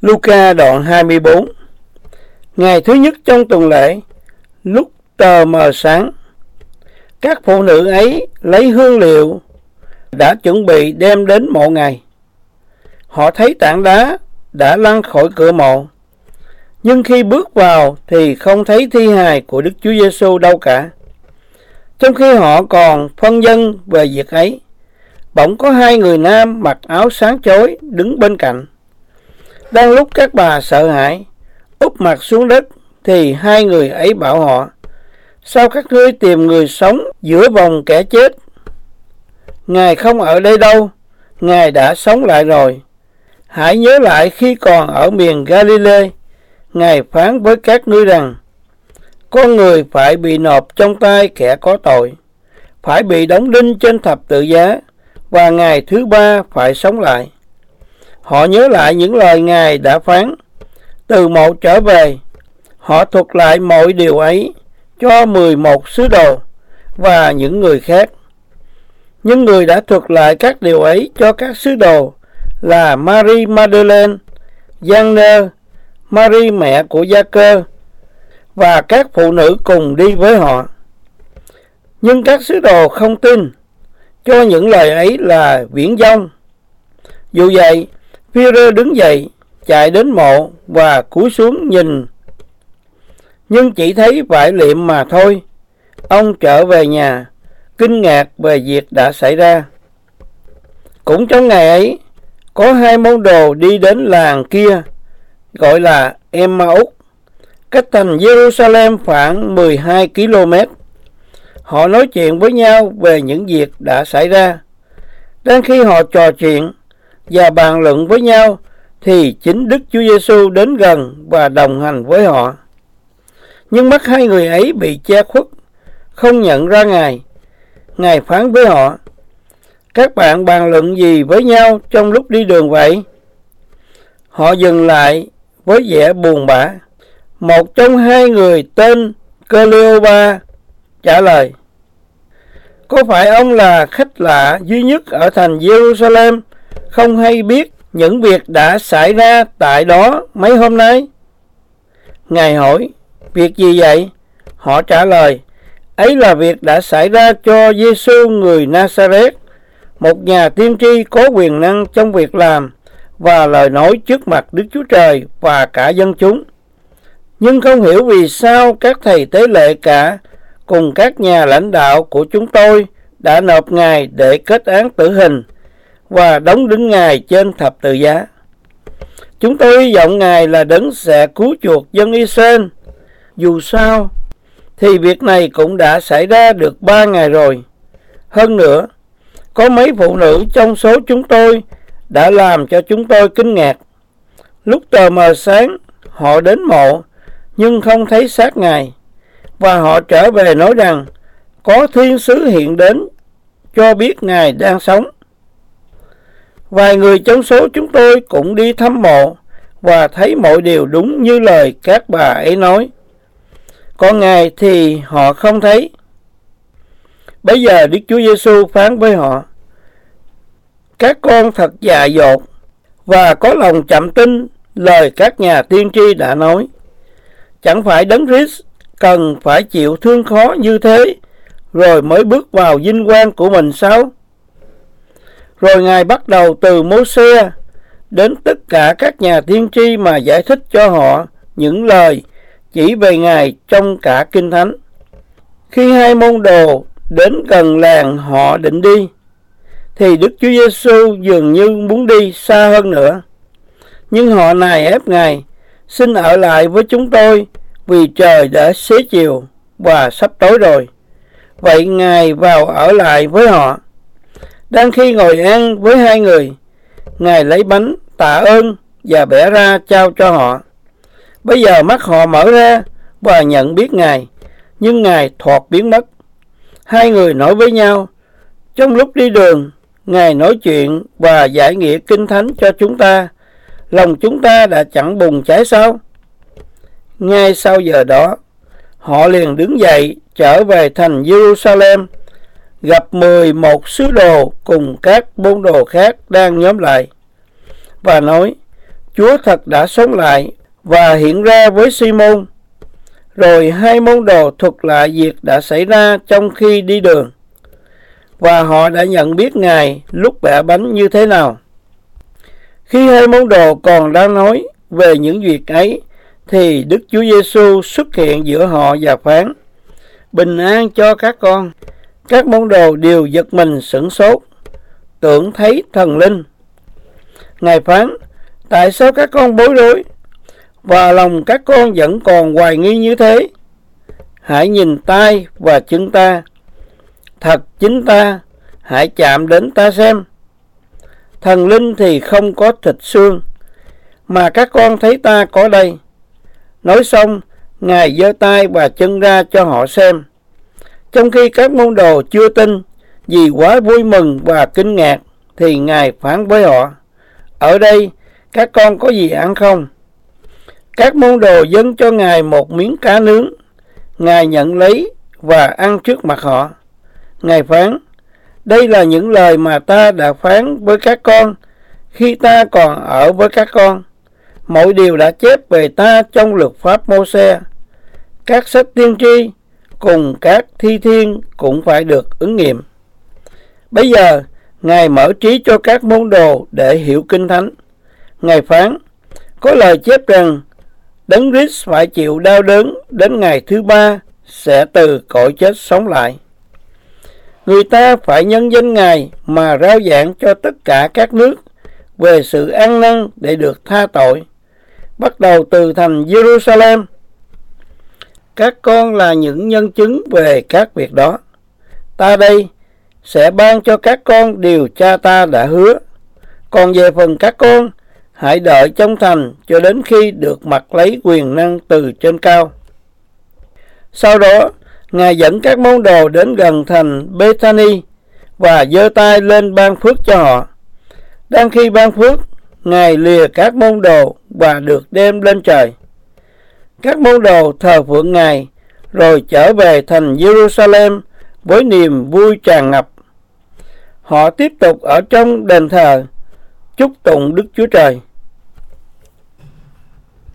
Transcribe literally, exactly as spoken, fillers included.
Luca đoạn hai mươi bốn. Ngày thứ nhất trong tuần lễ, lúc tờ mờ sáng, các phụ nữ ấy lấy hương liệu đã chuẩn bị đem đến mộ Ngài. Họ thấy tảng đá đã lăn khỏi cửa mộ, nhưng khi bước vào thì không thấy thi hài của Đức Chúa Giêsu đâu cả. Trong khi họ còn phân vân về việc ấy, bỗng có hai người nam mặc áo sáng chói đứng bên cạnh. Đang lúc các bà sợ hãi úp mặt xuống đất, thì hai người ấy bảo họ: sao các ngươi tìm người sống giữa vòng kẻ chết? Ngài không ở đây đâu, Ngài đã sống lại rồi. Hãy nhớ lại khi còn ở miền Galilee, Ngài phán với các ngươi rằng con người phải bị nộp trong tay kẻ có tội, phải bị đóng đinh trên thập tự giá, và ngày thứ ba phải sống lại. Họ nhớ lại những lời Ngài đã phán. Từ mộ trở về, họ thuật lại mọi điều ấy cho mười một sứ đồ và những người khác. Nhưng người đã thuật lại các điều ấy cho các sứ đồ là Marie Magdalene, Giăng-nơ, Marie mẹ của Gia-cơ và các phụ nữ cùng đi với họ. Nhưng các sứ đồ không tin, cho những lời ấy là viển vông. Dù vậy, Phi-rơ đứng dậy, chạy đến mộ và cúi xuống nhìn, nhưng chỉ thấy vải liệm mà thôi. Ông trở về nhà, kinh ngạc về việc đã xảy ra. Cũng trong ngày ấy, có hai môn đồ đi đến làng kia, gọi là Emma-út, cách thành Giê-ru-sa-lem khoảng mười hai ki lô mét. Họ nói chuyện với nhau về những việc đã xảy ra. Đang khi họ trò chuyện và bàn luận với nhau, thì chính Đức Chúa Giêsu đến gần và đồng hành với họ. Nhưng mắt hai người ấy bị che khuất, không nhận ra Ngài. Ngài phán với họ: các bạn bàn luận gì với nhau trong lúc đi đường vậy? Họ dừng lại với vẻ buồn bã. Một trong hai người tên Cleopa trả lời: có phải ông là khách lạ duy nhất ở thành Giê-ru-sa-lem, không hay biết những việc đã xảy ra tại đó mấy hôm nay? Ngài hỏi: việc gì vậy? Họ trả lời: ấy là việc đã xảy ra cho Giêsu người Na-sa-rét, một nhà tiên tri có quyền năng trong việc làm và lời nói trước mặt Đức Chúa Trời và cả dân chúng. Nhưng không hiểu vì sao các thầy tế lệ cả cùng các nhà lãnh đạo của chúng tôi đã nộp Ngài để kết án tử hình và đóng đinh Ngài trên thập tự giá. Chúng tôi hy vọng Ngài là đấng sẽ cứu chuộc dân Israel. Dù sao thì việc này cũng đã xảy ra được ba ngày rồi. Hơn nữa, có mấy phụ nữ trong số chúng tôi đã làm cho chúng tôi kinh ngạc. Lúc tờ mờ sáng, họ đến mộ nhưng không thấy xác Ngài, và họ trở về nói rằng có thiên sứ hiện đến cho biết Ngài đang sống. Vài người trong số chúng tôi cũng đi thăm mộ và thấy mọi điều đúng như lời các bà ấy nói. Còn Ngài thì họ không thấy. Bây giờ Đức Chúa Giêsu phán với họ: các con thật dại dột và có lòng chậm tin lời các nhà tiên tri đã nói. Chẳng phải Đấng Christ cần phải chịu thương khó như thế rồi mới bước vào vinh quang của mình sao? Rồi Ngài bắt đầu từ Mô-sê đến tất cả các nhà tiên tri mà giải thích cho họ những lời chỉ về Ngài trong cả Kinh Thánh. Khi hai môn đồ đến gần làng họ định đi, thì Đức Chúa Giêsu dường như muốn đi xa hơn nữa. Nhưng họ nài ép Ngài: xin ở lại với chúng tôi, vì trời đã xế chiều và sắp tối rồi. Vậy Ngài vào ở lại với họ. Đang khi ngồi ăn với hai người, Ngài lấy bánh tạ ơn và bẻ ra trao cho họ. Bây giờ mắt họ mở ra và nhận biết Ngài, nhưng Ngài thoạt biến mất. Hai người nói với nhau: trong lúc đi đường, Ngài nói chuyện và giải nghĩa Kinh Thánh cho chúng ta, lòng chúng ta đã chẳng bùng cháy sao? Ngay sau giờ đó, họ liền đứng dậy trở về thành Giê-ru-sa-lem, gặp mười một sứ đồ cùng các môn đồ khác đang nhóm lại, và nói: Chúa thật đã sống lại và hiện ra với Simon. Rồi hai môn đồ thuật lại việc đã xảy ra trong khi đi đường, và họ đã nhận biết Ngài lúc bẻ bánh như thế nào. Khi hai môn đồ còn đang nói về những việc ấy, thì Đức Chúa Giêsu xuất hiện giữa họ và phán: bình an cho các con. Các môn đồ đều giật mình sửng sốt, tưởng thấy thần linh. Ngài phán: tại sao các con bối rối, và lòng các con vẫn còn hoài nghi như thế? Hãy nhìn tay và chân ta, thật chính ta, hãy chạm đến ta xem. Thần linh thì không có thịt xương, mà các con thấy ta có đây. Nói xong, Ngài giơ tay và chân ra cho họ xem. Trong khi các môn đồ chưa tin, vì quá vui mừng và kinh ngạc, thì Ngài phán với họ: ở đây các con có gì ăn không? Các môn đồ dâng cho Ngài một miếng cá nướng. Ngài nhận lấy và ăn trước mặt họ. Ngài phán: đây là những lời mà ta đã phán với các con khi ta còn ở với các con. Mọi điều đã chép về ta trong luật pháp Mô-se, các sách tiên tri cùng các thi thiên cũng phải được ứng nghiệm. Bây giờ Ngài mở trí cho các môn đồ để hiểu kinh thánh. Ngài phán: có lời chép rằng Đấng Christ phải chịu đau đớn, đến ngày thứ ba sẽ từ cõi chết sống lại. Người ta phải nhân danh Ngài mà rao giảng cho tất cả các nước về sự ăn năn để được tha tội, bắt đầu từ thành Jerusalem. Các con là những nhân chứng về các việc đó. Ta đây sẽ ban cho các con điều cha ta đã hứa. Còn về phần các con, hãy đợi trong thành cho đến khi được mặc lấy quyền năng từ trên cao. Sau đó, Ngài dẫn các môn đồ đến gần thành Bethany và giơ tay lên ban phước cho họ. Đang khi ban phước, Ngài lìa các môn đồ và được đem lên trời. Các môn đồ thờ phượng Ngài, rồi trở về thành Jerusalem với niềm vui tràn ngập. Họ tiếp tục ở trong đền thờ chúc tụng Đức Chúa Trời.